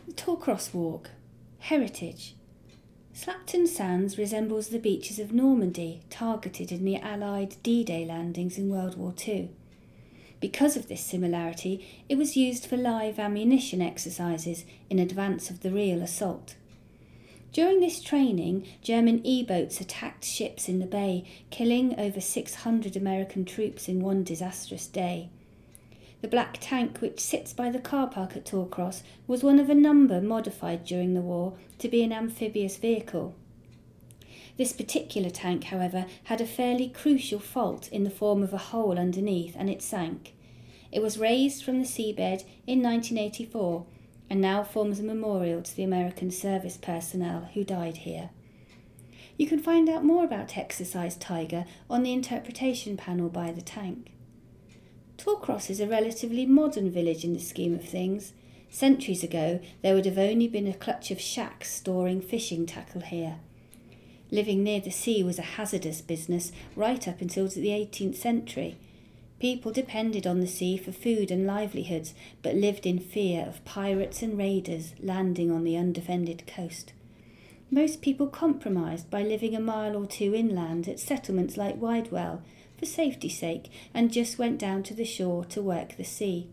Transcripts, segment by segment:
The Torcross Walk. Heritage. Slapton Sands resembles the beaches of Normandy, targeted in the Allied D-Day landings in World War II. Because of this similarity, it was used for live ammunition exercises in advance of the real assault. During this training, German E-boats attacked ships in the bay, killing over 600 American troops in one disastrous day. The black tank which sits by the car park at Torcross was one of a number modified during the war to be an amphibious vehicle. This particular tank, however, had a fairly crucial fault in the form of a hole underneath, and it sank. It was raised from the seabed in 1984 and now forms a memorial to the American service personnel who died here. You can find out more about Exercise Tiger on the interpretation panel by the tank. Torcross is a relatively modern village in the scheme of things. Centuries ago, there would have only been a clutch of shacks storing fishing tackle here. Living near the sea was a hazardous business right up until the 18th century. People depended on the sea for food and livelihoods, but lived in fear of pirates and raiders landing on the undefended coast. Most people compromised by living a mile or two inland at settlements like Widewell, for safety's sake, and just went down to the shore to work the sea.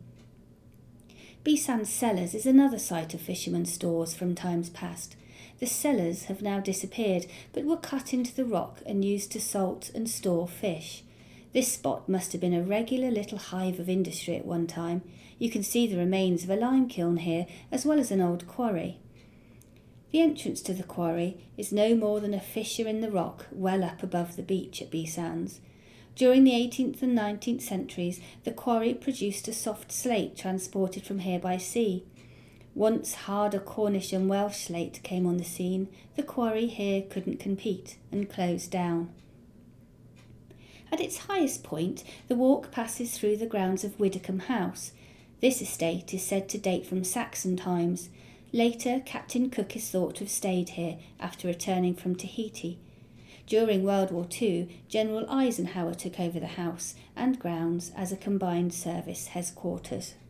B-Sands Cellars is another site of fishermen's stores from times past. The cellars have now disappeared, but were cut into the rock and used to salt and store fish. This spot must have been a regular little hive of industry at one time. You can see the remains of a lime kiln here, as well as an old quarry. The entrance to the quarry is no more than a fissure in the rock well up above the beach at B-Sands. During the 18th and 19th centuries, the quarry produced a soft slate transported from here by sea. Once harder Cornish and Welsh slate came on the scene, the quarry here couldn't compete and closed down. At its highest point, the walk passes through the grounds of Widdicombe House. This estate is said to date from Saxon times. Later, Captain Cook is thought to have stayed here after returning from Tahiti. During World War II, General Eisenhower took over the house and grounds as a combined service headquarters.